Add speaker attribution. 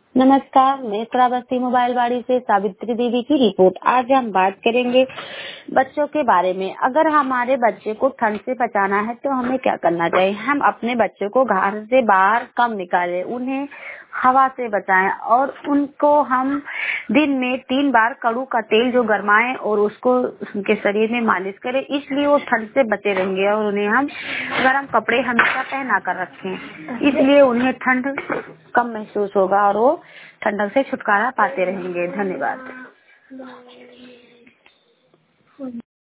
Speaker 1: नमस्कार, मैं श्रावस्ती मोबाइल वाड़ी से सावित्री देवी की रिपोर्ट। आज हम बात करेंगे बच्चों के बारे में। अगर हमारे बच्चे को ठंड से बचाना है तो हमें क्या करना चाहिए? हम अपने बच्चों को घर से बाहर कम निकालें, उन्हें हवा से बचाएं और उनको हम दिन में 3 बार कड़ू का तेल जो गरमाएं और उसको उनके शरीर में मालिश करें। इसलिए वो ठंड से बचे रहेंगे और उन्हें हम गर्म कपड़े हमेशा पहना कर रखें। इसलिए उन्हें ठंड कम महसूस होगा और वो ठंडक से छुटकारा पाते रहेंगे। धन्यवाद।